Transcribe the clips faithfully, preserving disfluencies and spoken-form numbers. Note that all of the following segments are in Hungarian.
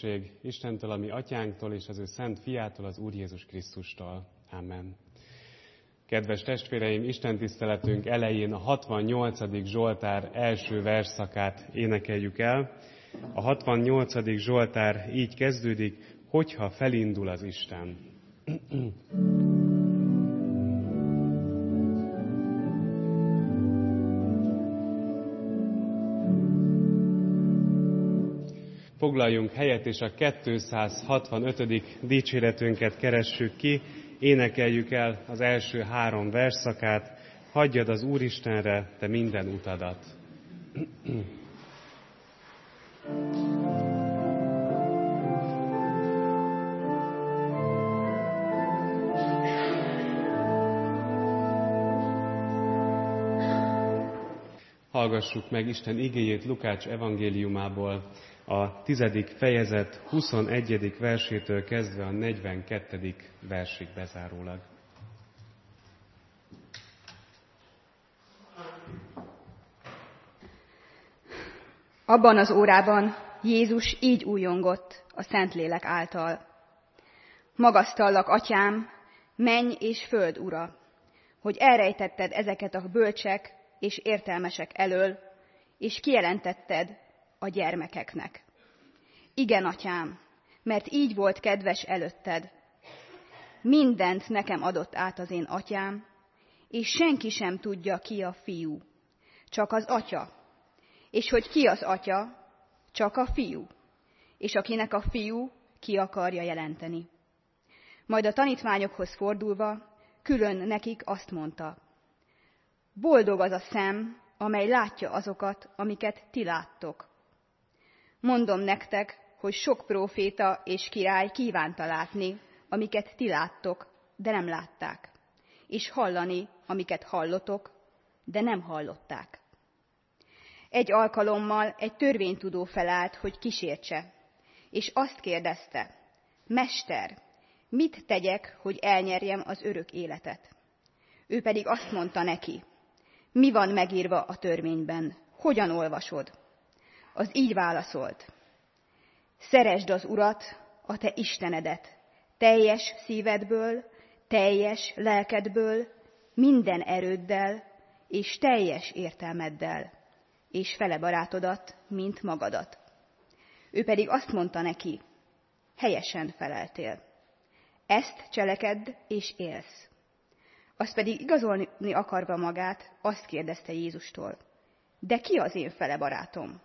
békesség Istentől, a mi atyánktól és az ő szent fiától, az Úr Jézus Krisztustól. Amen. Kedves testvéreim, Isten tiszteletünk elején a hatvannyolcadik Zsoltár első versszakát énekeljük el. A hatvannyolcadik Zsoltár így kezdődik, hogyha felindul az Isten. Foglaljunk helyet, és a kétszázhatvanötödik dicséretünket keressük ki, énekeljük el az első három versszakát, hagyjad az Úristenre te minden utadat. Hallgassuk meg Isten igéjét Lukács evangéliumából, a tizedik fejezet huszonegyedik versétől kezdve a negyvenkettedik versig bezárólag. Abban az órában Jézus így újongott a Szentlélek által. Magasztallak, Atyám, menny és föld ura, hogy elrejtetted ezeket a bölcsek és értelmesek elől, és kijelentetted a gyermekeknek. Igen, Atyám, mert így volt kedves előtted. Mindent nekem adott át az én Atyám, és senki sem tudja, ki a Fiú, csak az Atya. És hogy ki az Atya, csak a Fiú, és akinek a Fiú ki akarja jelenteni. Majd a tanítványokhoz fordulva külön nekik azt mondta, boldog az a szem, amely látja azokat, amiket ti láttok. Mondom nektek, hogy sok próféta és király kívánta látni, amiket ti láttok, de nem látták, és hallani, amiket hallotok, de nem hallották. Egy alkalommal egy törvénytudó felállt, hogy kísértse, és azt kérdezte, Mester, mit tegyek, hogy elnyerjem az örök életet? Ő pedig azt mondta neki, mi van megírva a törvényben? Hogyan olvasod? Az így válaszolt. Szeresd az Urat, a te Istenedet, teljes szívedből, teljes lelkedből, minden erőddel és teljes értelmeddel, és fele barátodat, mint magadat. Ő pedig azt mondta neki, helyesen feleltél. Ezt cselekedd és élsz. Azt pedig igazolni akarva magát, azt kérdezte Jézustól, de ki az én fele barátom?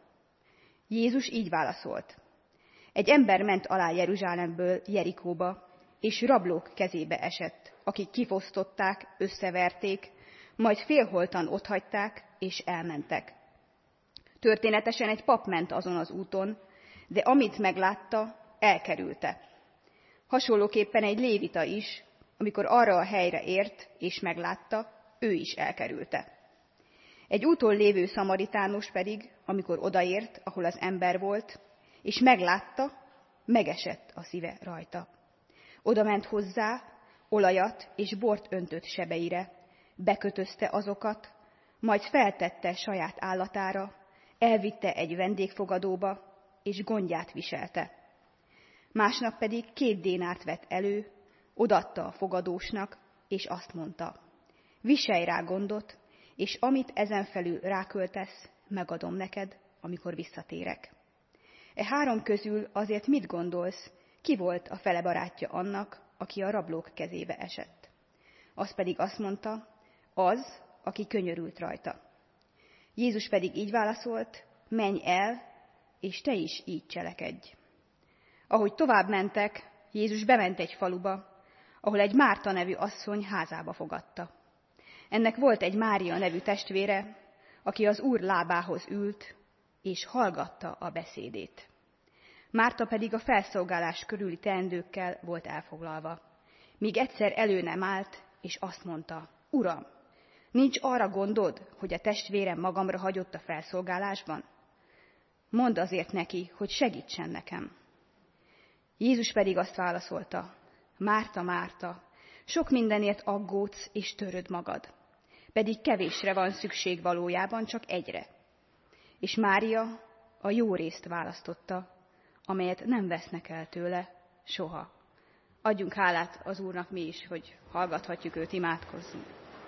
Jézus így válaszolt. Egy ember ment alá Jeruzsálemből Jerikóba, és rablók kezébe esett, akik kifosztották, összeverték, majd félholtan otthagyták, és elmentek. Történetesen egy pap ment azon az úton, de amit meglátta, elkerülte. Hasonlóképpen egy lévita is, amikor arra a helyre ért, és meglátta, ő is elkerülte. Egy úton lévő szamaritánus pedig, amikor odaért, ahol az ember volt, és meglátta, megesett a szíve rajta. Oda ment hozzá, olajat és bort öntött sebeire, bekötözte azokat, majd feltette saját állatára, elvitte egy vendégfogadóba, és gondját viselte. Másnap pedig két dénárt vett elő, odaadta a fogadósnak, és azt mondta, viselj rá gondot, és amit ezen felül ráköltesz, megadom neked, amikor visszatérek. E három közül azért mit gondolsz, ki volt a fele barátja annak, aki a rablók kezébe esett? Az pedig azt mondta, az, aki könyörült rajta. Jézus pedig így válaszolt, menj el, és te is így cselekedj. Ahogy tovább mentek, Jézus bement egy faluba, ahol egy Márta nevű asszony házába fogadta. Ennek volt egy Mária nevű testvére, aki az Úr lábához ült, és hallgatta a beszédét. Márta pedig a felszolgálás körüli teendőkkel volt elfoglalva, míg egyszer elő nem állt, és azt mondta, Uram, nincs arra gondod, hogy a testvérem magamra hagyott a felszolgálásban? Mondd azért neki, hogy segítsen nekem. Jézus pedig azt válaszolta, Márta, Márta, sok mindenért aggódsz és töröd magad, pedig kevésre van szükség valójában, csak egyre. És Mária a jó részt választotta, amelyet nem vesznek el tőle soha. Adjunk hálát az Úrnak mi is, hogy hallgathatjuk őt, imádkozzunk.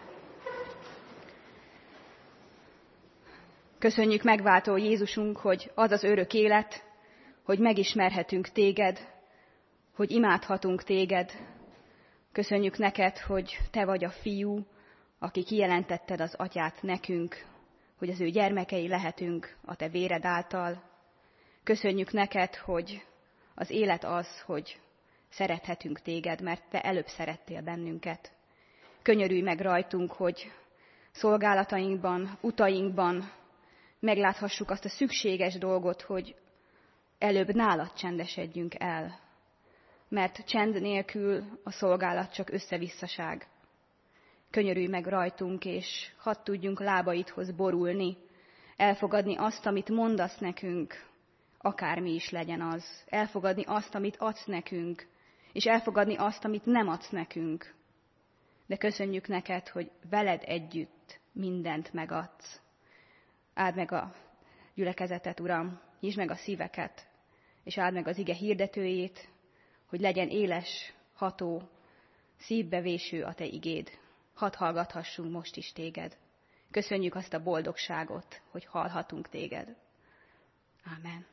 Köszönjük, megváltó Jézusunk, hogy az az örök élet, hogy megismerhetünk téged, hogy imádhatunk téged. Köszönjük neked, hogy te vagy a fiú, aki kijelentetted az atyát nekünk, hogy az ő gyermekei lehetünk a te véred által. Köszönjük neked, hogy az élet az, hogy szerethetünk téged, mert te előbb szerettél bennünket. Könyörülj meg rajtunk, hogy szolgálatainkban, utainkban megláthassuk azt a szükséges dolgot, hogy előbb nálad csendesedjünk el. Mert csend nélkül a szolgálat csak összevisszaság. Könyörülj meg rajtunk, és hadd tudjunk lábaidhoz borulni, elfogadni azt, amit mondasz nekünk, akármi is legyen az. Elfogadni azt, amit adsz nekünk, és elfogadni azt, amit nem adsz nekünk. De köszönjük neked, hogy veled együtt mindent megadsz. Áld meg a gyülekezetet, Uram, nyisd meg a szíveket, és áld meg az ige hirdetőjét, hogy legyen éles, ható, szívbevéső a te igéd. Hadd hallgathassunk most is téged. Köszönjük azt a boldogságot, hogy hallhatunk téged. Ámen.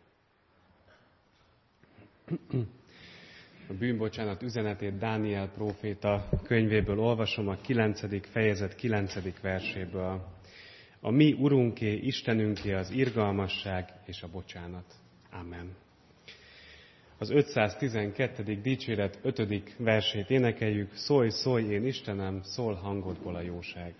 A bűnbocsánat üzenetét Dániel próféta könyvéből olvasom, a kilencedik fejezet kilencedik verséből. A mi Urunké, Istenünké az irgalmasság és a bocsánat. Amen. Az ötszáztizenkettedik dicséret ötödik versét énekeljük. Szólj, szólj, én Istenem, szól hangodból a jóság.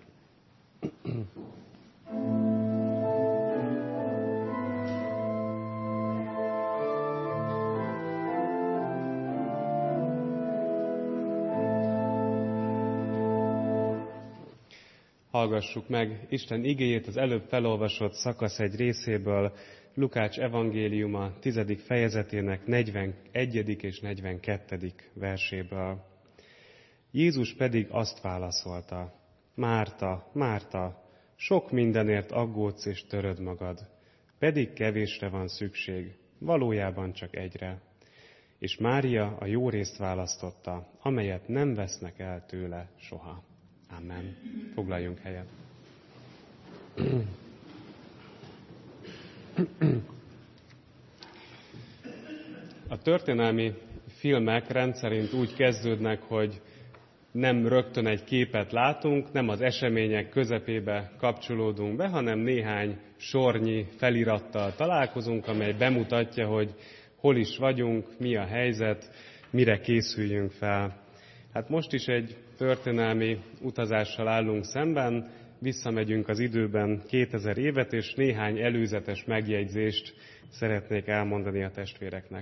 Hallgassuk meg Isten igéjét az előbb felolvasott szakasz egy részéből, Lukács evangéliuma tizedik fejezetének negyvenegyedik és negyvenkettedik verséből. Jézus pedig azt válaszolta: Márta, Márta, sok mindenért aggódsz és töröd magad, pedig kevésre van szükség, valójában csak egyre. És Mária a jó részt választotta, amelyet nem vesznek el tőle soha. Amen. Foglaljunk helyet. A történelmi filmek rendszerint úgy kezdődnek, hogy nem rögtön egy képet látunk, nem az események közepébe kapcsolódunk be, hanem néhány sornyi felirattal találkozunk, amely bemutatja, hogy hol is vagyunk, mi a helyzet, mire készüljünk fel. Hát most is egy történelmi utazással állunk szemben, visszamegyünk az időben kétezer évet, és néhány előzetes megjegyzést szeretnék elmondani a testvéreknek.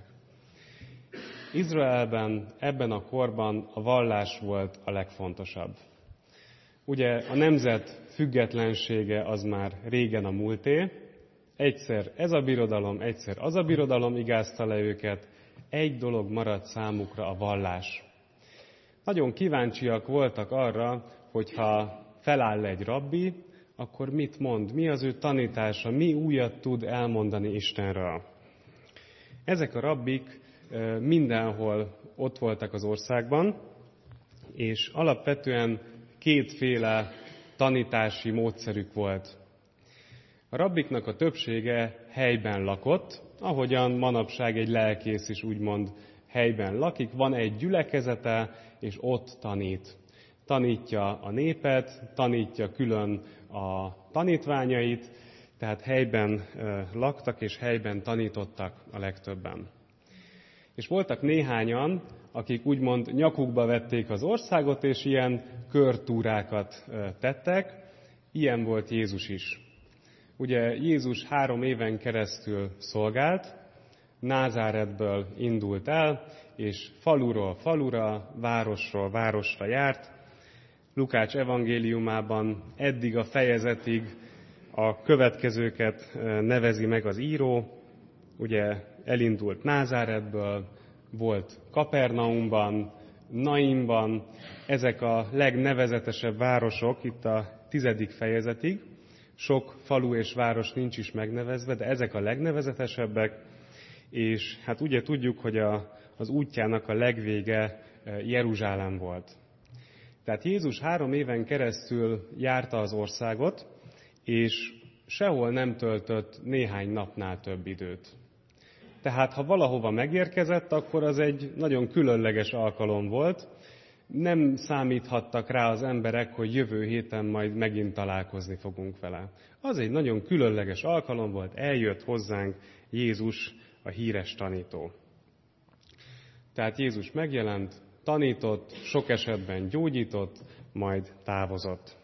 Izraelben ebben a korban a vallás volt a legfontosabb. Ugye a nemzet függetlensége az már régen a múlté, egyszer ez a birodalom, egyszer az a birodalom igázta le őket, egy dolog maradt számukra, a vallás. Nagyon kíváncsiak voltak arra, hogyha feláll egy rabbi, akkor mit mond, mi az ő tanítása, mi újat tud elmondani Istenről. Ezek a rabbik mindenhol ott voltak az országban, és alapvetően kétféle tanítási módszerük volt. A rabbiknak a többsége helyben lakott, ahogyan manapság egy lelkész is úgymond helyben lakik, van egy gyülekezete, és ott tanít. Tanítja a népet, tanítja külön a tanítványait, tehát helyben laktak, és helyben tanítottak a legtöbben. És voltak néhányan, akik úgymond nyakukba vették az országot, és ilyen körtúrákat tettek. Ilyen volt Jézus is. Ugye Jézus három éven keresztül szolgált, Názáretből indult el, és faluról falura, városról városra járt. Lukács evangéliumában eddig a fejezetig a következőket nevezi meg az író. Ugye elindult Názáretből, volt Kapernaumban, Nainban, ezek a legnevezetesebb városok itt a tizedik fejezetig. Sok falu és város nincs is megnevezve, de ezek a legnevezetesebbek, és hát ugye tudjuk, hogy a, az útjának a legvége Jeruzsálem volt. Tehát Jézus három éven keresztül járta az országot, és sehol nem töltött néhány napnál több időt. Tehát ha valahova megérkezett, akkor az egy nagyon különleges alkalom volt. Nem számíthattak rá az emberek, hogy jövő héten majd megint találkozni fogunk vele. Az egy nagyon különleges alkalom volt, eljött hozzánk Jézus, a híres tanító. Tehát Jézus megjelent, tanított, sok esetben gyógyított, majd távozott.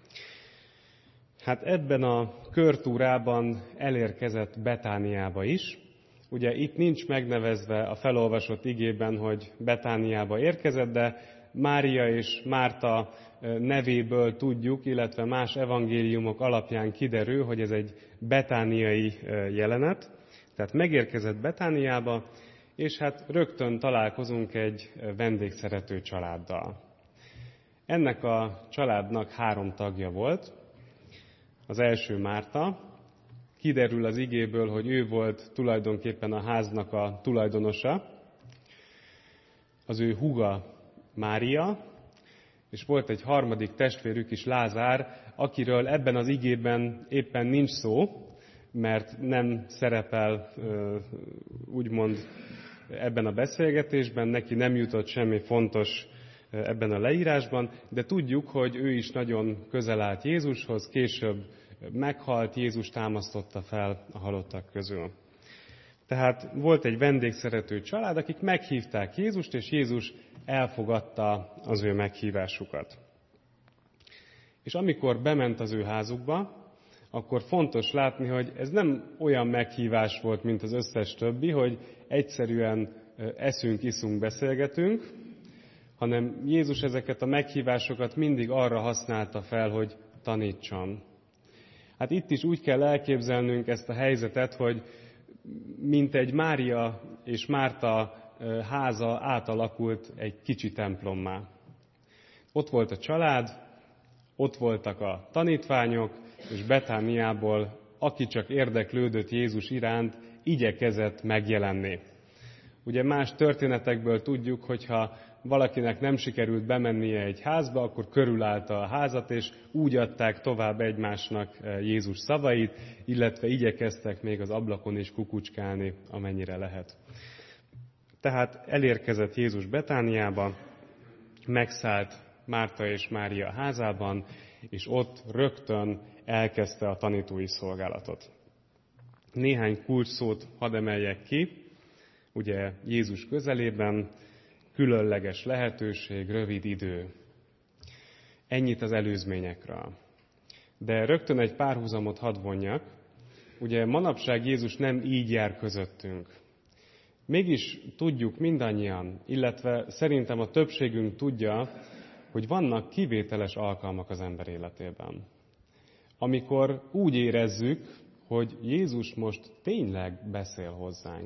Hát ebben a körtúrában elérkezett Betániába is. Ugye itt nincs megnevezve a felolvasott igében, hogy Betániába érkezett, de Mária és Márta nevéből tudjuk, illetve más evangéliumok alapján kiderül, hogy ez egy betániai jelenet. Tehát megérkezett Betániába, és hát rögtön találkozunk egy vendégszerető családdal. Ennek a családnak három tagja volt. Az első Márta. Kiderül az igéből, hogy ő volt tulajdonképpen a háznak a tulajdonosa. Az ő húga Mária, és volt egy harmadik testvérük is, Lázár, akiről ebben az igében éppen nincs szó, mert nem szerepel úgymond ebben a beszélgetésben, neki nem jutott semmi fontos ebben a leírásban, de tudjuk, hogy ő is nagyon közel állt Jézushoz, később meghalt, Jézus támasztotta fel a halottak közül. Tehát volt egy vendégszerető család, akik meghívták Jézust, és Jézus elfogadta az ő meghívásukat. És amikor bement az ő házukba, akkor fontos látni, hogy ez nem olyan meghívás volt, mint az összes többi, hogy egyszerűen eszünk, iszunk, beszélgetünk, hanem Jézus ezeket a meghívásokat mindig arra használta fel, hogy tanítson. Hát itt is úgy kell elképzelnünk ezt a helyzetet, hogy mint egy Mária és Márta háza átalakult egy kicsi templommá. Ott volt a család, ott voltak a tanítványok, és Betániából, aki csak érdeklődött Jézus iránt, igyekezett megjelenni. Ugye más történetekből tudjuk, hogyha valakinek nem sikerült bemennie egy házba, akkor körülállta a házat, és úgy adták tovább egymásnak Jézus szavait, illetve igyekeztek még az ablakon is kukucskálni, amennyire lehet. Tehát elérkezett Jézus Betániába, megszállt Márta és Mária házában, és ott rögtön elkezdte a tanítói szolgálatot. Néhány kulcsszót hadd emeljek ki, ugye Jézus közelében, különleges lehetőség, rövid idő. Ennyit az előzményekről. De rögtön egy párhuzamot hadd vonjak. Ugye manapság Jézus nem így jár közöttünk. Mégis tudjuk mindannyian, illetve szerintem a többségünk tudja, hogy vannak kivételes alkalmak az ember életében. Amikor úgy érezzük, hogy Jézus most tényleg beszél hozzánk.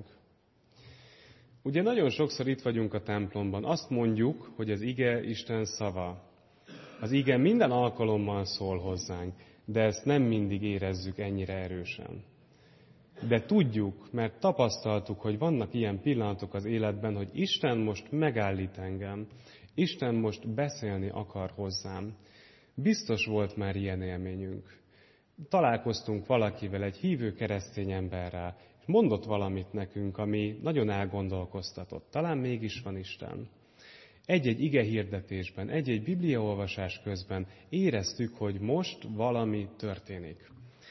Ugye nagyon sokszor itt vagyunk a templomban, azt mondjuk, hogy az ige Isten szava. Az ige minden alkalommal szól hozzánk, de ezt nem mindig érezzük ennyire erősen. De tudjuk, mert tapasztaltuk, hogy vannak ilyen pillanatok az életben, hogy Isten most megállít engem, Isten most beszélni akar hozzám. Biztos volt már ilyen élményünk. Találkoztunk valakivel, egy hívő keresztény emberrel, és mondott valamit nekünk, ami nagyon elgondolkoztatott. Talán mégis van Isten. Egy-egy ige hirdetésben, egy-egy bibliaolvasás közben éreztük, hogy most valami történik.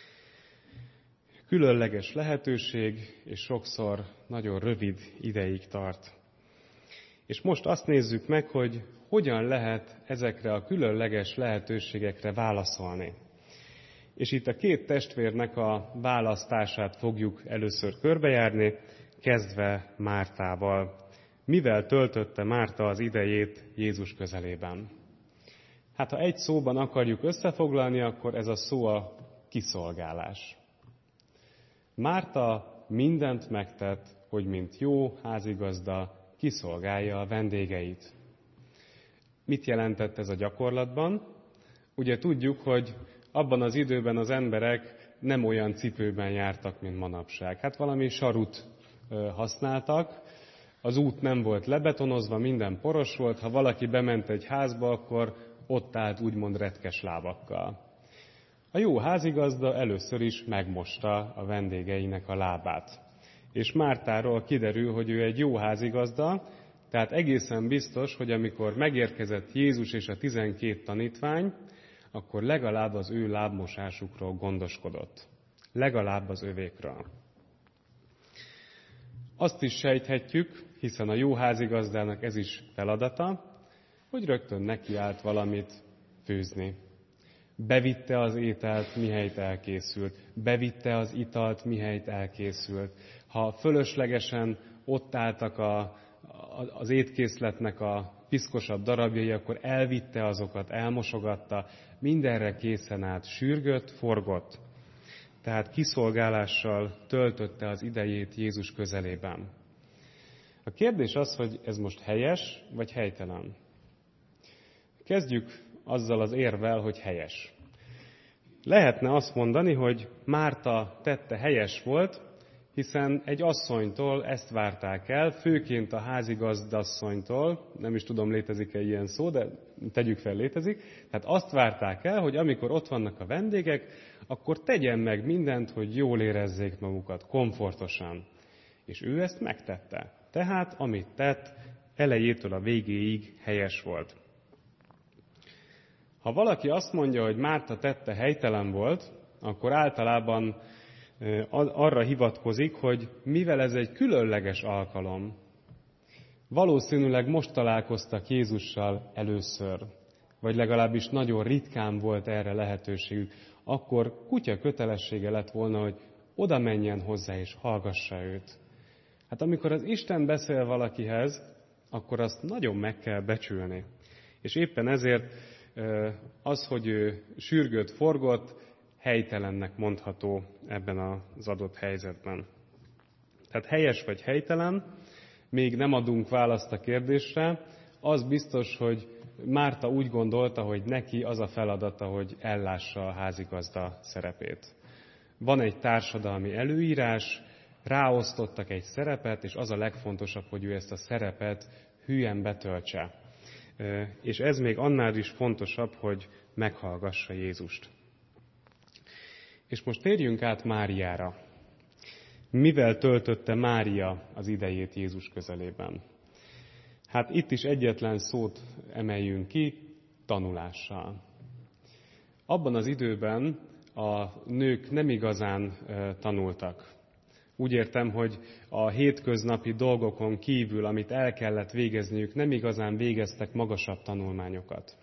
Különleges lehetőség, és sokszor nagyon rövid ideig tart. És most azt nézzük meg, hogy hogyan lehet ezekre a különleges lehetőségekre válaszolni. És itt a két testvérnek a választását fogjuk először körbejárni, kezdve Mártával. Mivel töltötte Márta az idejét Jézus közelében? Hát ha egy szóban akarjuk összefoglalni, akkor ez a szó a kiszolgálás. Márta mindent megtett, hogy mint jó házigazda kiszolgálja a vendégeit. Mit jelentett ez a gyakorlatban? Ugye tudjuk, hogy abban az időben az emberek nem olyan cipőben jártak, mint manapság. Hát valami sarut használtak. Az út nem volt lebetonozva, minden poros volt. Ha valaki bement egy házba, akkor ott állt úgymond retkes lábakkal. A jó házigazda először is megmosta a vendégeinek a lábát. És Mártáról kiderül, hogy ő egy jó házigazda, tehát egészen biztos, hogy amikor megérkezett Jézus és a tizenkét tanítvány, akkor legalább az ő lábmosásukról gondoskodott. Legalább az övékről. Azt is sejthetjük, hiszen a jó házigazdának ez is feladata, hogy rögtön nekiállt valamit főzni. Bevitte az ételt, mihelyt elkészült. Bevitte az italt, mihelyt elkészült. Ha fölöslegesen ott álltak a, az étkészletnek a piszkosabb darabjai, akkor elvitte azokat, elmosogatta, mindenre készen állt, sürgött, forgott. Tehát kiszolgálással töltötte az idejét Jézus közelében. A kérdés az, hogy ez most helyes, vagy helytelen. Kezdjük azzal az érvel, hogy helyes. Lehetne azt mondani, hogy Márta tette helyes volt, hiszen egy asszonytól ezt várták el, főként a házigazdasszonytól, nem is tudom, létezik-e ilyen szó, de tegyük fel, létezik. Tehát azt várták el, hogy amikor ott vannak a vendégek, akkor tegyen meg mindent, hogy jól érezzék magukat, komfortosan. És ő ezt megtette. Tehát, amit tett, elejétől a végéig helyes volt. Ha valaki azt mondja, hogy Márta tette helytelen volt, akkor általában arra hivatkozik, hogy mivel ez egy különleges alkalom, valószínűleg most találkoztak Jézussal először, vagy legalábbis nagyon ritkán volt erre lehetőségük, akkor kutya kötelessége lett volna, hogy oda menjen hozzá és hallgassa őt. Hát amikor az Isten beszél valakihez, akkor azt nagyon meg kell becsülni. És éppen ezért az, hogy ő sürgött, forgott, helytelennek mondható ebben az adott helyzetben. Tehát helyes vagy helytelen, még nem adunk választ a kérdésre, az biztos, hogy Márta úgy gondolta, hogy neki az a feladata, hogy ellássa a házigazda szerepét. Van egy társadalmi előírás, ráosztottak egy szerepet, és az a legfontosabb, hogy ő ezt a szerepet hülyen betöltse. És ez még annál is fontosabb, hogy meghallgassa Jézust. És most térjünk át Máriára. Mivel töltötte Mária az idejét Jézus közelében? Hát itt is egyetlen szót emeljünk ki, tanulással. Abban az időben a nők nem igazán tanultak. Úgy értem, hogy a hétköznapi dolgokon kívül, amit el kellett végezniük, nem igazán végeztek magasabb tanulmányokat.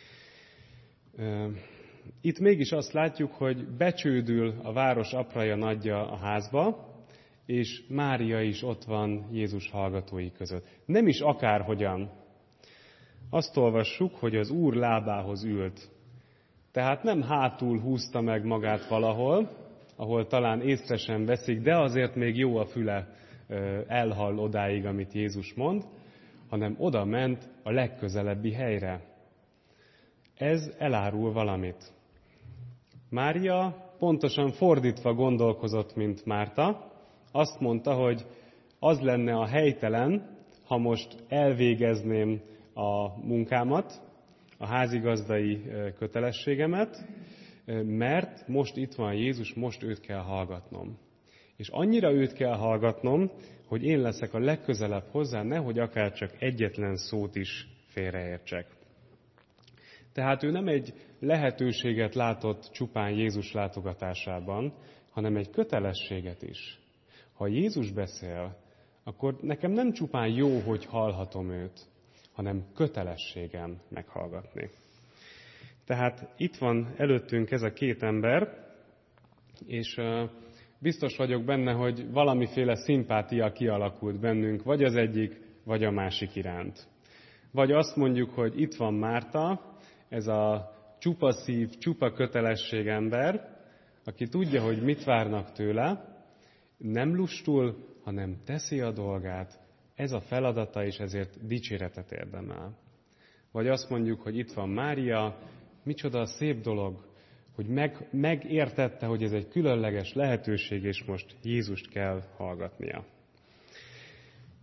Itt mégis azt látjuk, hogy becsődül a város apraja nagyja a házba, és Mária is ott van Jézus hallgatói között. Nem is akárhogyan. Azt olvassuk, hogy az Úr lábához ült. Tehát nem hátul húzta meg magát valahol, ahol talán észre sem veszik, de azért még jó a füle, elhall odáig, amit Jézus mond, hanem oda ment a legközelebbi helyre. Ez elárul valamit. Mária pontosan fordítva gondolkozott, mint Márta. Azt mondta, hogy az lenne a helytelen, ha most elvégezném a munkámat, a házigazdai kötelességemet, mert most itt van Jézus, most őt kell hallgatnom. És annyira őt kell hallgatnom, hogy én leszek a legközelebb hozzá, nehogy akár csak egyetlen szót is félreértsek. Tehát ő nem egy lehetőséget látott csupán Jézus látogatásában, hanem egy kötelességet is. Ha Jézus beszél, akkor nekem nem csupán jó, hogy hallhatom őt, hanem kötelességem meghallgatni. Tehát itt van előttünk ez a két ember, és biztos vagyok benne, hogy valamiféle szimpátia kialakult bennünk, vagy az egyik, vagy a másik iránt. Vagy azt mondjuk, hogy itt van Márta, ez a csupa szív, csupa kötelesség ember, aki tudja, hogy mit várnak tőle, nem lustul, hanem teszi a dolgát. Ez a feladata, és ezért dicséretet érdemel. Vagy azt mondjuk, hogy itt van Mária, micsoda szép dolog, hogy meg, megértette, hogy ez egy különleges lehetőség, és most Jézust kell hallgatnia.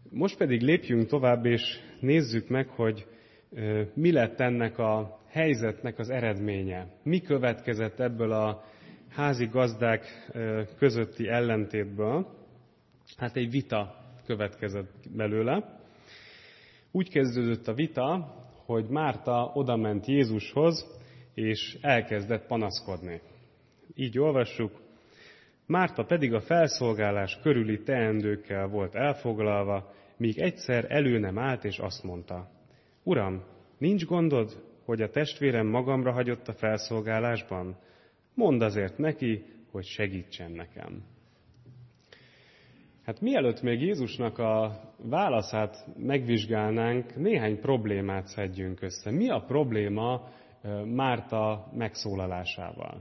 Most pedig lépjünk tovább, és nézzük meg, hogy mi lett ennek a helyzetnek az eredménye. Mi következett ebből a házi gazdák közötti ellentétből? Hát egy vita következett belőle. Úgy kezdődött a vita, hogy Márta odament Jézushoz, és elkezdett panaszkodni. Így olvassuk. Márta pedig a felszolgálás körüli teendőkkel volt elfoglalva, míg egyszer elő nem állt, és azt mondta, Uram, nincs gondod, hogy a testvérem magamra hagyott a felszolgálásban? Mondd azért neki, hogy segítsen nekem. Hát mielőtt még Jézusnak a válaszát megvizsgálnánk, néhány problémát szedjünk össze. Mi a probléma Márta megszólalásával?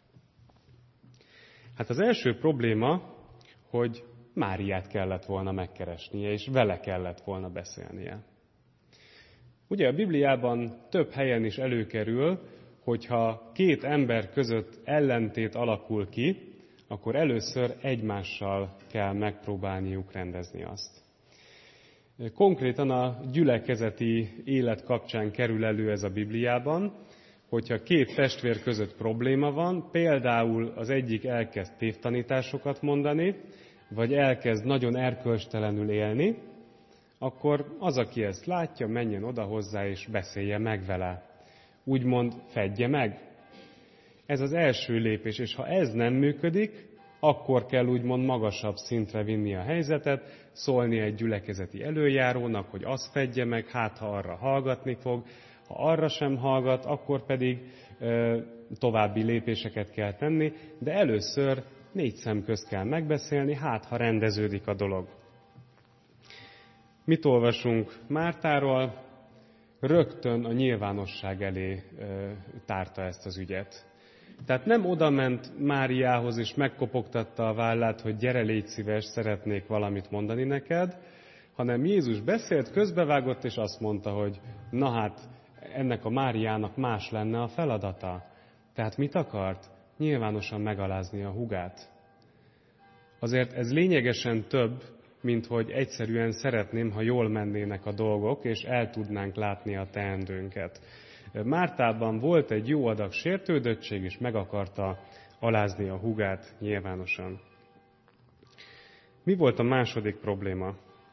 Hát az első probléma, hogy Máriát kellett volna megkeresnie, és vele kellett volna beszélnie. Ugye a Bibliában több helyen is előkerül, hogyha két ember között ellentét alakul ki, akkor először egymással kell megpróbálniuk rendezni azt. Konkrétan a gyülekezeti élet kapcsán kerül elő ez a Bibliában, hogyha két testvér között probléma van, például az egyik elkezd tévtanításokat mondani, vagy elkezd nagyon erkölcstelenül élni, akkor az, aki ezt látja, menjen oda hozzá és beszélje meg vele. Úgymond fedje meg. Ez az első lépés, és ha ez nem működik, akkor kell úgymond magasabb szintre vinni a helyzetet, szólni egy gyülekezeti előjárónak, hogy azt fedje meg, hát ha arra hallgatni fog, ha arra sem hallgat, akkor pedig ö, további lépéseket kell tenni, de először négy szem közt kell megbeszélni, hát ha rendeződik a dolog. Mit olvasunk Mártáról? Rögtön a nyilvánosság elé ö, tárta ezt az ügyet. Tehát nem odament Máriához és megkopogtatta a vállát, hogy gyere, légy szíves, szeretnék valamit mondani neked, hanem Jézus beszélt, közbevágott, és azt mondta, hogy na hát, ennek a Máriának más lenne a feladata. Tehát mit akart? Nyilvánosan megalázni a húgát. Azért ez lényegesen több, mint hogy egyszerűen szeretném, ha jól mennének a dolgok, és el tudnánk látni a teendőnket. Mártában volt egy jó adag sértődöttség, és meg akarta alázni a húgát nyilvánosan. Mi volt a második probléma?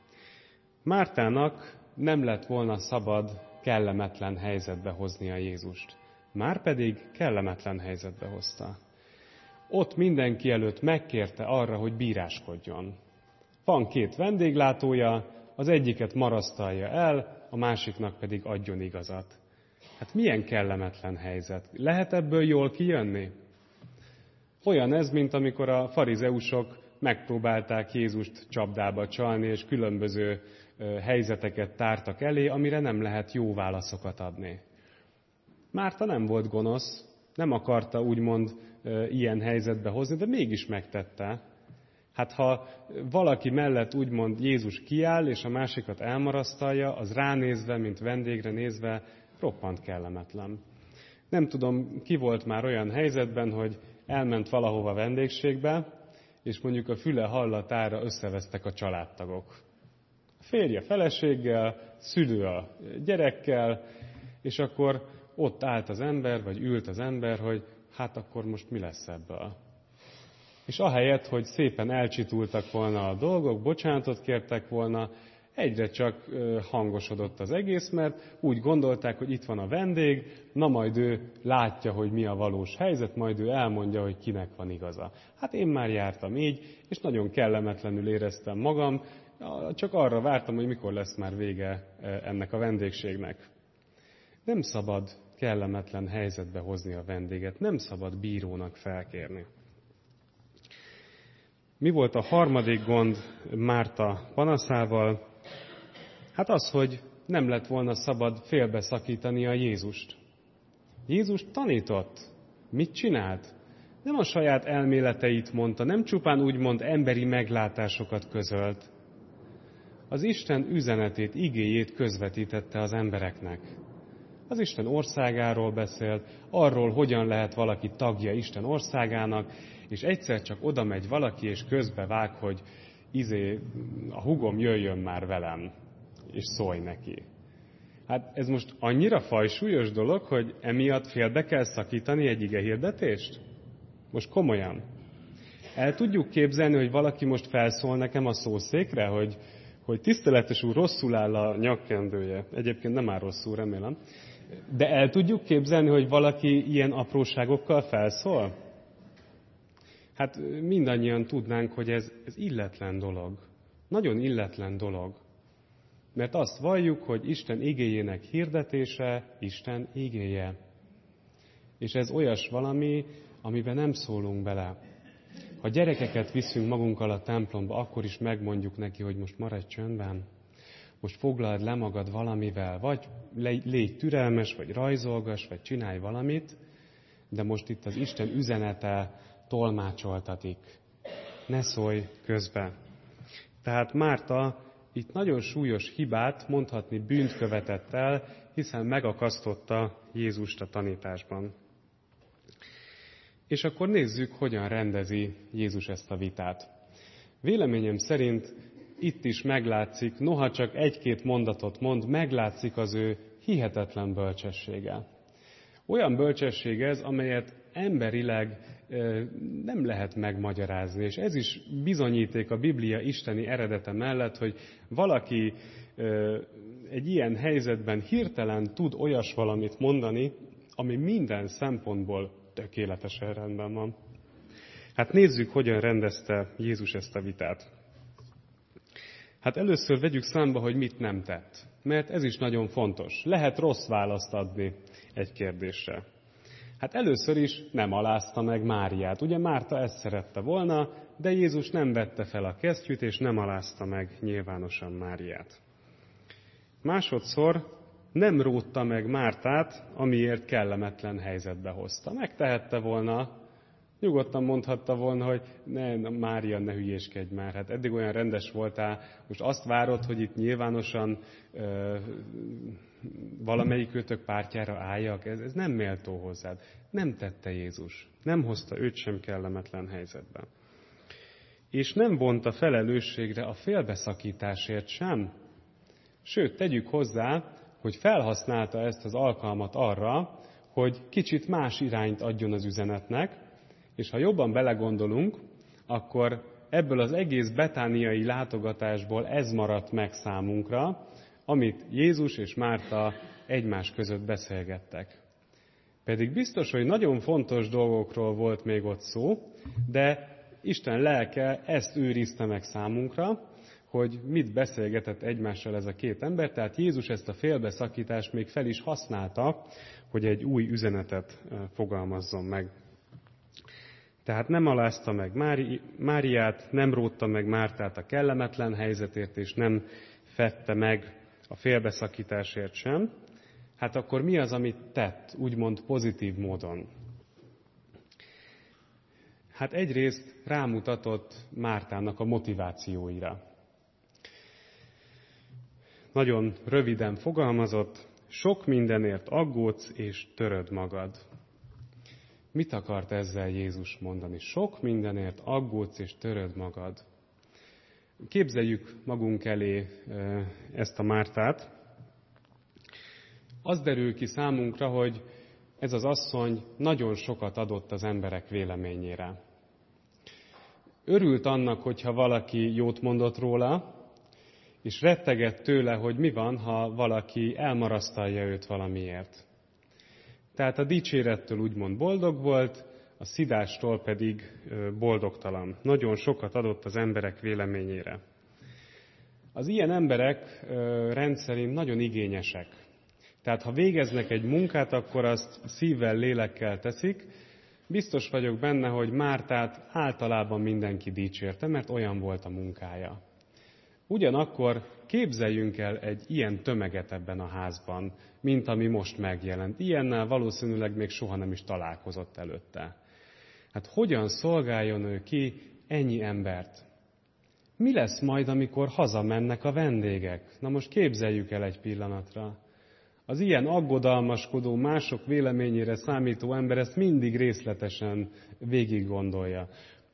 Mártának nem lett volna szabad kellemetlen helyzetbe hozni a Jézust. Márpedig kellemetlen helyzetbe hozta. Ott mindenki előtt megkérte arra, hogy bíráskodjon. Van két vendéglátója, az egyiket marasztalja el, a másiknak pedig adjon igazat. Hát milyen kellemetlen helyzet. Lehet ebből jól kijönni? Olyan ez, mint amikor a farizeusok megpróbálták Jézust csapdába csalni, és különböző helyzeteket tártak elé, amire nem lehet jó válaszokat adni. Márta nem volt gonosz, nem akarta úgymond ilyen helyzetbe hozni, de mégis megtette. Hát ha valaki mellett úgymond Jézus kiáll, és a másikat elmarasztalja, az ránézve, mint vendégre nézve, roppant kellemetlen. Nem tudom, ki volt már olyan helyzetben, hogy elment valahova vendégségbe, és mondjuk a füle hallatára összevesztek a családtagok. A férje feleséggel, szülő a gyerekkel, és akkor ott állt az ember, vagy ült az ember, hogy hát akkor most mi lesz ebből. És ahelyett, hogy szépen elcsitultak volna a dolgok, bocsánatot kértek volna, egyre csak hangosodott az egész, mert úgy gondolták, hogy itt van a vendég, na majd ő látja, hogy mi a valós helyzet, majd ő elmondja, hogy kinek van igaza. Hát én már jártam így, és nagyon kellemetlenül éreztem magam, csak arra vártam, hogy mikor lesz már vége ennek a vendégségnek. Nem szabad kellemetlen helyzetbe hozni a vendéget, nem szabad bírónak felkérni. Mi volt a harmadik gond Márta panaszával? Hát az, hogy nem lett volna szabad félbeszakítani a Jézust. Jézus tanított. Mit csinált? Nem a saját elméleteit mondta, nem csupán úgymond emberi meglátásokat közölt. Az Isten üzenetét, igéjét közvetítette az embereknek. Az Isten országáról beszélt, arról, hogyan lehet valaki tagja Isten országának, és egyszer csak oda megy valaki, és közbevág, hogy izé, a húgom jöjjön már velem, és szólj neki. Hát ez most annyira fajsúlyos dolog, hogy emiatt félbe kell szakítani egy ige hirdetést? Most komolyan. El tudjuk képzelni, hogy valaki most felszól nekem a szószékre, hogy, hogy tiszteletes úr, rosszul áll a nyakkendője. Egyébként nem áll rosszul, remélem. De el tudjuk képzelni, hogy valaki ilyen apróságokkal felszól? Hát mindannyian tudnánk, hogy ez, ez illetlen dolog. Nagyon illetlen dolog. Mert azt valljuk, hogy Isten igéjének hirdetése Isten igéje. És ez olyas valami, amiben nem szólunk bele. Ha gyerekeket viszünk magunkkal a templomba, akkor is megmondjuk neki, hogy most maradj csöndben, most foglald le magad valamivel, vagy légy türelmes, vagy rajzolgass, vagy csinálj valamit, de most itt az Isten üzenete tolmácsoltatik. Ne szólj közbe. Tehát Márta itt nagyon súlyos hibát, mondhatni bűnt követett el, hiszen megakasztotta Jézust a tanításban. És akkor nézzük, hogyan rendezi Jézus ezt a vitát. Véleményem szerint itt is meglátszik, noha csak egy-két mondatot mond, meglátszik az ő hihetetlen bölcsessége. Olyan bölcsesség ez, amelyet emberileg nem lehet megmagyarázni, és ez is bizonyíték a Biblia isteni eredete mellett, hogy valaki egy ilyen helyzetben hirtelen tud olyas valamit mondani, ami minden szempontból tökéletesen rendben van. Hát nézzük, hogyan rendezte Jézus ezt a vitát. Hát először vegyük számba, hogy mit nem tett, mert ez is nagyon fontos. Lehet rossz választ adni egy kérdésre. Hát először is nem alázta meg Máriát. Ugye Márta ezt szerette volna, de Jézus nem vette fel a kesztyűt, és nem alázta meg nyilvánosan Máriát. Másodszor nem rótta meg Mártát, amiért kellemetlen helyzetbe hozta. Megtehette volna, nyugodtan mondhatta volna, hogy ne, Mária, ne hülyéskedj már, hát eddig olyan rendes voltál, most azt várod, hogy itt nyilvánosan ö, valamelyik őtök pártjára álljak, ez, ez nem méltó hozzád. Nem tette Jézus, nem hozta őt sem kellemetlen helyzetbe. És nem vonta felelősségre a félbeszakításért sem. Sőt, tegyük hozzá, hogy felhasználta ezt az alkalmat arra, hogy kicsit más irányt adjon az üzenetnek, és ha jobban belegondolunk, akkor ebből az egész betániai látogatásból ez maradt meg számunkra, amit Jézus és Márta egymás között beszélgettek. Pedig biztos, hogy nagyon fontos dolgokról volt még ott szó, de Isten lelke ezt őrizte meg számunkra, hogy mit beszélgetett egymással ez a két ember, tehát Jézus ezt a félbeszakítást még fel is használta, hogy egy új üzenetet fogalmazzon meg. Tehát nem alázta meg Mári, Máriát, nem rótta meg Mártát a kellemetlen helyzetért, és nem fette meg a félbeszakításért sem. Hát akkor mi az, amit tett, úgymond pozitív módon? Hát egyrészt rámutatott Mártának a motivációira. Nagyon röviden fogalmazott, sok mindenért aggódsz és töröd magad. Mit akart ezzel Jézus mondani? Sok mindenért aggódsz és töröd magad. Képzeljük magunk elé ezt a Mártát. Az derül ki számunkra, hogy ez az asszony nagyon sokat adott az emberek véleményére. Örült annak, hogyha valaki jót mondott róla, és rettegett tőle, hogy mi van, ha valaki elmarasztalja őt valamiért. Tehát a dicsérettől úgymond boldog volt, a szidástól pedig boldogtalan. Nagyon sokat adott az emberek véleményére. Az ilyen emberek rendszerint nagyon igényesek. Tehát ha végeznek egy munkát, akkor azt szívvel, lélekkel teszik. Biztos vagyok benne, hogy Mártát általában mindenki dicsérte, mert olyan volt a munkája. Ugyanakkor képzeljünk el egy ilyen tömeget ebben a házban, mint ami most megjelent. Ilyennel valószínűleg még soha nem is találkozott előtte. Hát hogyan szolgáljon ő ki ennyi embert? Mi lesz majd, amikor hazamennek a vendégek? Na most képzeljük el egy pillanatra. Az ilyen aggodalmaskodó, mások véleményére számító ember ezt mindig részletesen végig gondolja.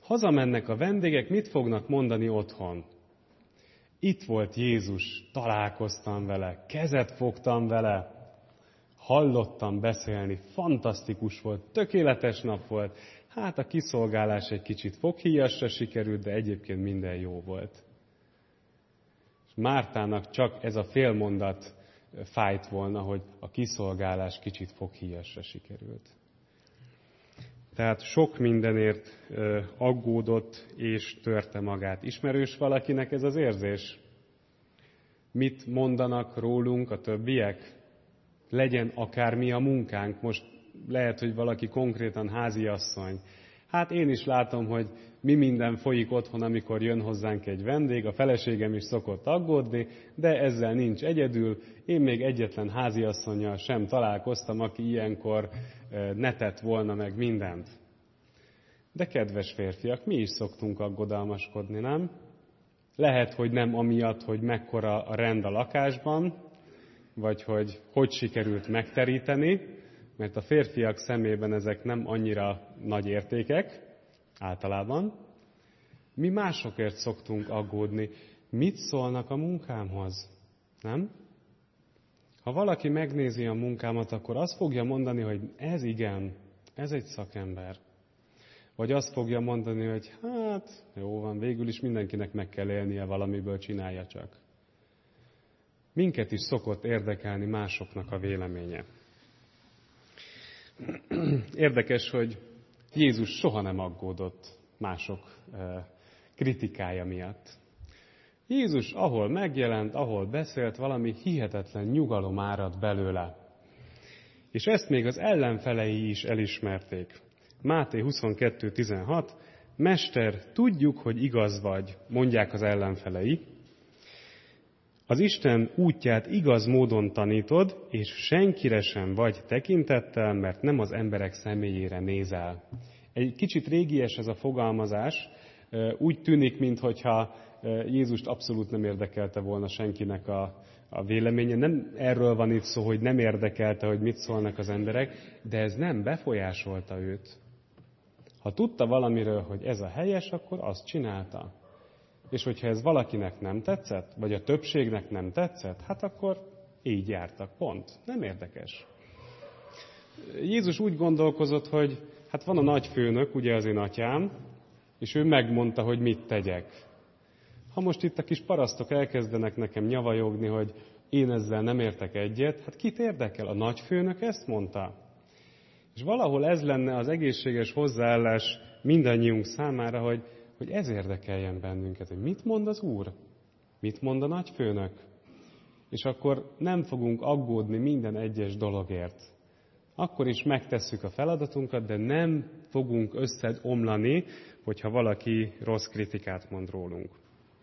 hazamennek a vendégek, mit fognak mondani otthon? Itt volt Jézus, találkoztam vele, kezet fogtam vele, hallottam beszélni, fantasztikus volt, tökéletes nap volt. Hát a kiszolgálás egy kicsit foghíjasra sikerült, de egyébként minden jó volt. És Mártának csak ez a félmondat fájt volna, hogy a kiszolgálás kicsit foghíjasra sikerült. Tehát sok mindenért aggódott és törte magát. Ismerős valakinek ez az érzés? Mit mondanak rólunk a többiek? Legyen akármi a munkánk. Most lehet, hogy valaki konkrétan háziasszony. Hát én is látom, hogy mi minden folyik otthon, amikor jön hozzánk egy vendég. A feleségem is szokott aggódni, de ezzel nincs egyedül. Én még egyetlen háziasszonnyal sem találkoztam, aki ilyenkor ne tett volna meg mindent. De kedves férfiak, mi is szoktunk aggodalmaskodni, nem? Lehet, hogy nem amiatt, hogy mekkora a rend a lakásban, vagy hogy hogy sikerült megteríteni, mert a férfiak szemében ezek nem annyira nagy értékek, általában. Mi másokért szoktunk aggódni. Mit szólnak a munkámhoz? Nem? Ha valaki megnézi a munkámat, akkor azt fogja mondani, hogy ez igen, ez egy szakember. Vagy azt fogja mondani, hogy hát jó van, végül is mindenkinek meg kell élnie valamiből, csinálja csak. Minket is szokott érdekelni másoknak a véleménye. Érdekes, hogy Jézus soha nem aggódott mások kritikája miatt. Jézus ahol megjelent, ahol beszélt, valami hihetetlen nyugalom árad belőle. És ezt még az ellenfelei is elismerték. Máté huszonkettő tizenhat, Mester, tudjuk, hogy igaz vagy, mondják az ellenfelei. Az Isten útját igaz módon tanítod, és senkire sem vagy tekintettel, mert nem az emberek személyére nézel. Egy kicsit régies ez a fogalmazás, úgy tűnik, mintha Jézust abszolút nem érdekelte volna senkinek a, a véleménye. Nem erről van itt szó, hogy nem érdekelte, hogy mit szólnak az emberek, de ez nem befolyásolta őt. Ha tudta valamiről, hogy ez a helyes, akkor azt csinálta. És hogyha ez valakinek nem tetszett, vagy a többségnek nem tetszett, hát akkor így jártak, pont. Nem érdekes. Jézus úgy gondolkozott, hogy hát van a nagyfőnök, ugye az én atyám, és ő megmondta, hogy mit tegyek. Ha most itt a kis parasztok elkezdenek nekem nyavajogni, hogy én ezzel nem értek egyet, hát kit érdekel? A nagyfőnök ezt mondta. És valahol ez lenne az egészséges hozzáállás mindannyiunk számára, hogy, hogy ez érdekeljen bennünket, hogy mit mond az Úr, mit mond a nagyfőnök. És akkor nem fogunk aggódni minden egyes dologért. Akkor is megtesszük a feladatunkat, de nem fogunk összeomlani, hogyha valaki rossz kritikát mond rólunk.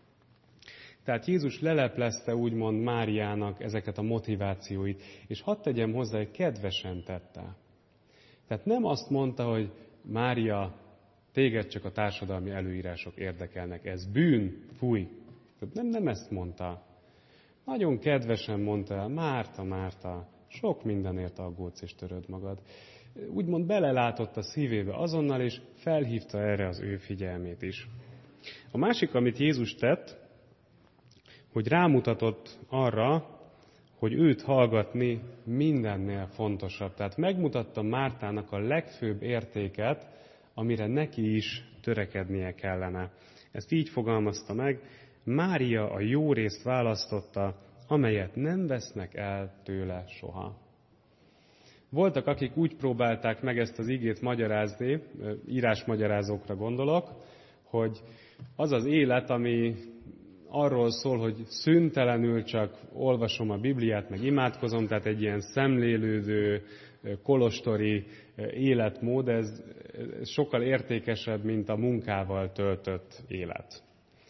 Tehát Jézus leleplezte úgymond Máriának ezeket a motivációit, és hadd tegyem hozzá, hogy kedvesen tette. Tehát nem azt mondta, hogy Mária, téged csak a társadalmi előírások érdekelnek, ez bűn, fúj. Tehát nem, nem ezt mondta. Nagyon kedvesen mondta el, Márta, Márta, sok mindenért aggódsz és töröd magad. Úgymond belelátott a szívébe azonnal, és felhívta erre az ő figyelmét is. A másik, amit Jézus tett, hogy rámutatott arra, hogy őt hallgatni mindennél fontosabb. Tehát megmutatta Mártának a legfőbb értéket, amire neki is törekednie kellene. Ezt így fogalmazta meg, Mária a jó részt választotta, amelyet nem vesznek el tőle soha. Voltak, akik úgy próbálták meg ezt az igét magyarázni, írásmagyarázókra gondolok, hogy az az élet, ami arról szól, hogy szüntelenül csak olvasom a Bibliát, meg imádkozom, tehát egy ilyen szemlélődő, kolostori életmód, ez sokkal értékesebb, mint a munkával töltött élet.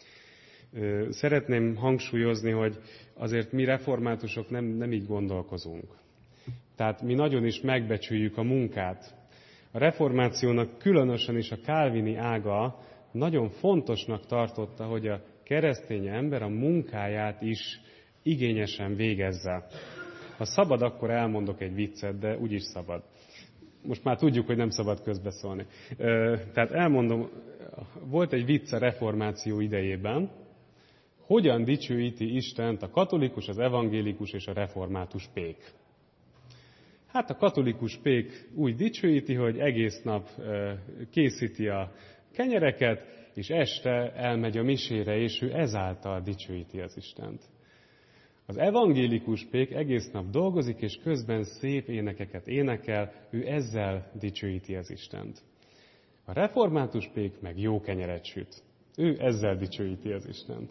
Szeretném hangsúlyozni, hogy azért mi reformátusok nem, nem így gondolkozunk. Tehát mi nagyon is megbecsüljük a munkát. A reformációnak különösen is a kálvini ága nagyon fontosnak tartotta, hogy a keresztény ember a munkáját is igényesen végezze. Ha szabad, akkor elmondok egy viccet, de úgyis szabad. most már tudjuk, hogy nem szabad közbeszólni. Tehát elmondom, volt egy vicc a reformáció idejében, hogyan dicsőíti Istent a katolikus, az evangélikus és a református pék. Hát a katolikus pék úgy dicsőíti, hogy egész nap készíti a kenyereket, és este elmegy a misére, és ő ezáltal dicsőíti az Istent. Az evangélikus pék egész nap dolgozik, és közben szép énekeket énekel, ő ezzel dicsőíti az Istent. A református pék meg jó kenyeret süt. Ő ezzel dicsőíti az Istent.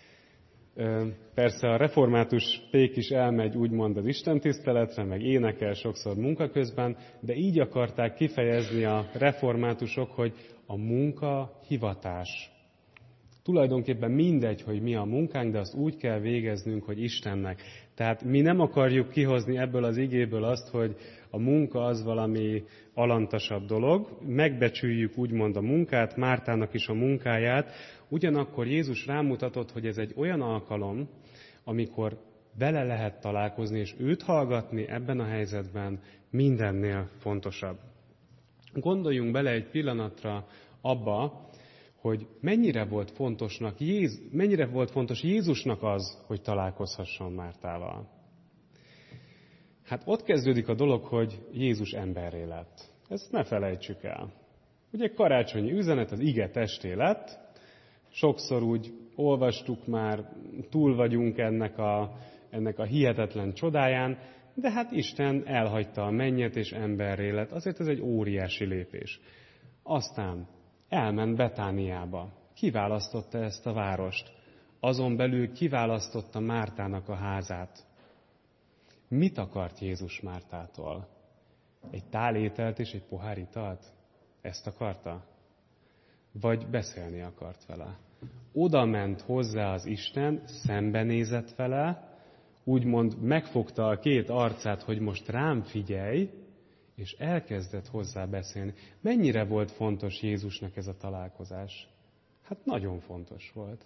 Persze a református pék is elmegy úgymond az istentiszteletre, meg énekel sokszor munka közben, de így akarták kifejezni a reformátusok, hogy a munka hivatás. Tulajdonképpen mindegy, hogy mi a munkánk, de azt úgy kell végeznünk, hogy Istennek. Tehát mi nem akarjuk kihozni ebből az igéből azt, hogy a munka az valami alantasabb dolog. Megbecsüljük úgymond a munkát, Mártának is a munkáját. Ugyanakkor Jézus rámutatott, hogy ez egy olyan alkalom, amikor vele lehet találkozni, és őt hallgatni ebben a helyzetben mindennél fontosabb. Gondoljunk bele egy pillanatra abba, hogy mennyire volt fontosnak Jéz, mennyire volt fontos Jézusnak az, hogy találkozhasson Mártával. Hát ott kezdődik a dolog, hogy Jézus emberré lett. Ezt ne felejtsük el. Ugye karácsonyi üzenet, az ige testé lett, sokszor úgy olvastuk már, túl vagyunk ennek a, ennek a hihetetlen csodáján, de hát Isten elhagyta a mennyet és emberré lett. Azért ez egy óriási lépés. Aztán elment Betániába. Kiválasztotta ezt a várost. Azon belül kiválasztotta Mártának a házát. Mit akart Jézus Mártától? Egy tál ételt és egy pohár italt? Ezt akarta? Vagy beszélni akart vele? Oda ment hozzá az Isten, szembenézett vele, úgymond megfogta a két arcát, hogy most rám figyelj, és elkezdett hozzá beszélni. Mennyire volt fontos Jézusnak ez a találkozás? Hát nagyon fontos volt.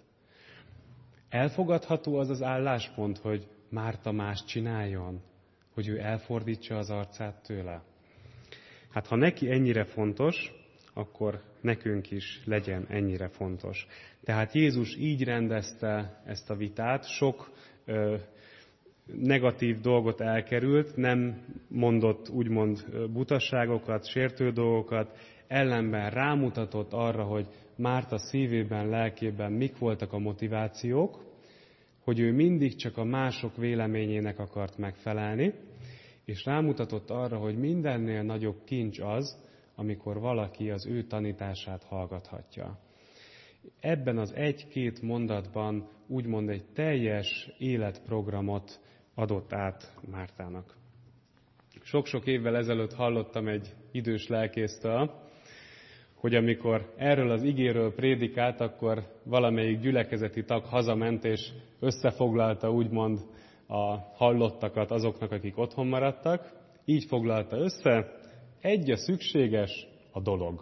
Elfogadható az az álláspont, hogy Márta más csináljon, hogy ő elfordítsa az arcát tőle. Hát ha neki ennyire fontos, akkor nekünk is legyen ennyire fontos. Tehát Jézus így rendezte ezt a vitát, sok ö, negatív dolgot elkerült, nem mondott úgymond butasságokat, sértő dolgokat, ellenben rámutatott arra, hogy Márta szívében, lelkében mik voltak a motivációk, hogy ő mindig csak a mások véleményének akart megfelelni, és rámutatott arra, hogy mindennél nagyobb kincs az, amikor valaki az ő tanítását hallgathatja. Ebben az egy-két mondatban úgymond egy teljes életprogramot adott át Mártának. Sok-sok évvel ezelőtt hallottam egy idős lelkésztől, hogy amikor erről az igéről prédikált, akkor valamelyik gyülekezeti tag hazament, és összefoglalta úgymond a hallottakat azoknak, akik otthon maradtak. Így foglalta össze, egy a szükséges, a dolog.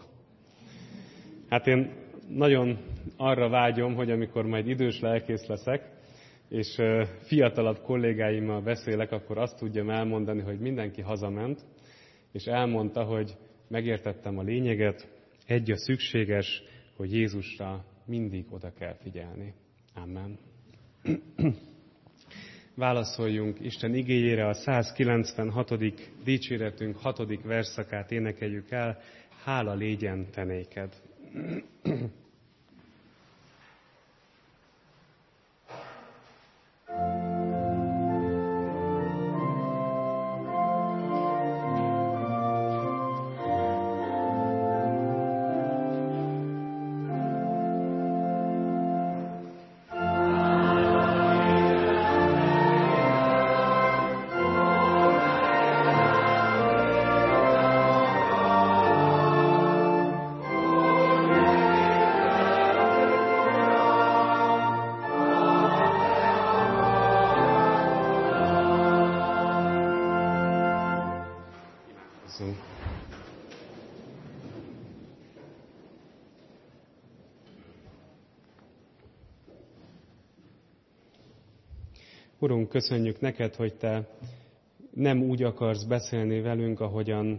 Hát én nagyon arra vágyom, hogy amikor majd idős lelkész leszek, és fiatalabb kollégáimmal beszélek, akkor azt tudjam elmondani, hogy mindenki hazament, és elmondta, hogy megértettem a lényeget, egy a szükséges, hogy Jézusra mindig oda kell figyelni. Amen. Válaszoljunk Isten igéjére, a százkilencvenhatodik dicséretünk hatodik verszakát énekeljük el, hála légyen te néked. Urunk, köszönjük neked, hogy te nem úgy akarsz beszélni velünk, ahogyan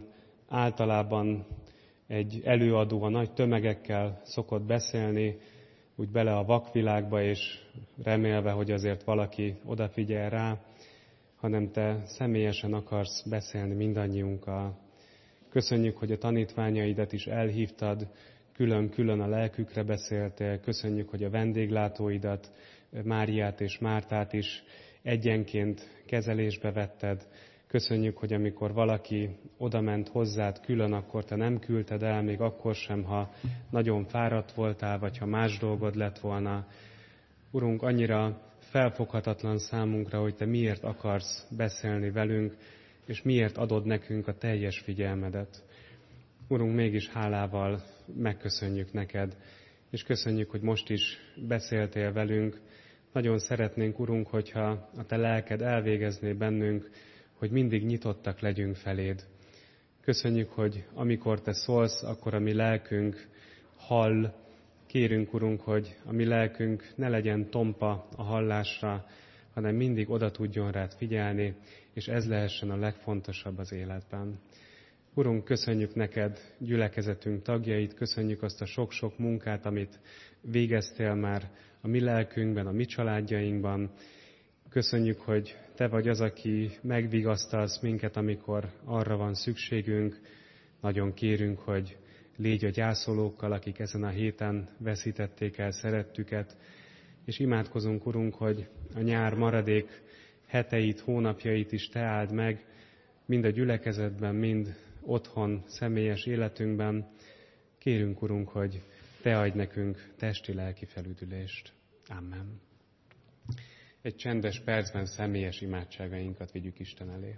általában egy előadó a nagy tömegekkel szokott beszélni, úgy bele a vakvilágba, és remélve, hogy azért valaki odafigyel rá, hanem te személyesen akarsz beszélni mindannyiunkkal. Köszönjük, hogy a tanítványaidat is elhívtad, külön-külön a lelkükre beszéltél. Köszönjük, hogy a vendéglátóidat, Máriát és Mártát is egyenként kezelésbe vetted. Köszönjük, hogy amikor valaki odament hozzád külön, akkor te nem küldted el, még akkor sem, ha nagyon fáradt voltál, vagy ha más dolgod lett volna. Urunk, annyira felfoghatatlan számunkra, hogy te miért akarsz beszélni velünk, és miért adod nekünk a teljes figyelmedet. Urunk, mégis hálával megköszönjük neked, és köszönjük, hogy most is beszéltél velünk. Nagyon szeretnénk, Urunk, hogyha a te lelked elvégezné bennünk, hogy mindig nyitottak legyünk feléd. Köszönjük, hogy amikor te szólsz, akkor a mi lelkünk hall. Kérünk, Urunk, hogy a mi lelkünk ne legyen tompa a hallásra, hanem mindig oda tudjon rád figyelni, és ez lehessen a legfontosabb az életben. Urunk, köszönjük neked gyülekezetünk tagjait, köszönjük azt a sok-sok munkát, amit végeztél már a mi lelkünkben, a mi családjainkban. Köszönjük, hogy te vagy az, aki megvigasztalsz minket, amikor arra van szükségünk. Nagyon kérünk, hogy légy a gyászolókkal, akik ezen a héten veszítették el szerettüket, és imádkozunk, Urunk, hogy a nyár maradék heteit, hónapjait is te áld meg, mind a gyülekezetben, mind otthon, személyes életünkben. Kérünk, Urunk, hogy te adj nekünk testi-lelki felüdülést. Amen. Egy csendes percben személyes imádságainkat vigyük Isten elé.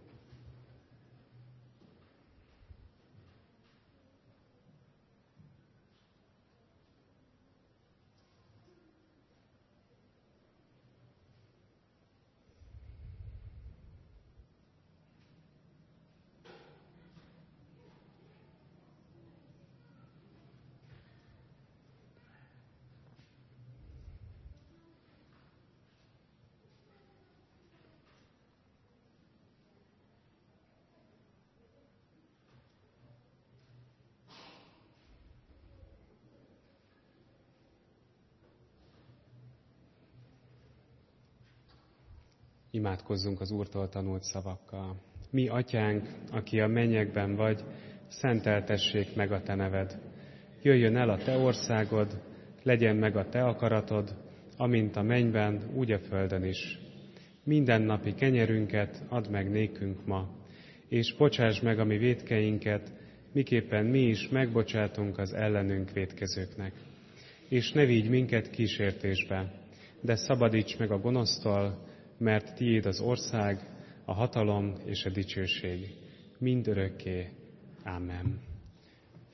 Imádkozzunk az Úrtól tanult szavakkal. Mi, Atyánk, aki a mennyekben vagy, szenteltessék meg a te neved. Jöjjön el a te országod, legyen meg a te akaratod, amint a mennyben, úgy a földön is. Mindennapi kenyerünket add meg nékünk ma, és bocsáss meg a mi vétkeinket, miképpen mi is megbocsátunk az ellenünk vétkezőknek. És ne vigy minket kísértésbe, de szabadíts meg a gonosztól, mert tiéd az ország, a hatalom és a dicsőség mindörökké. Amen.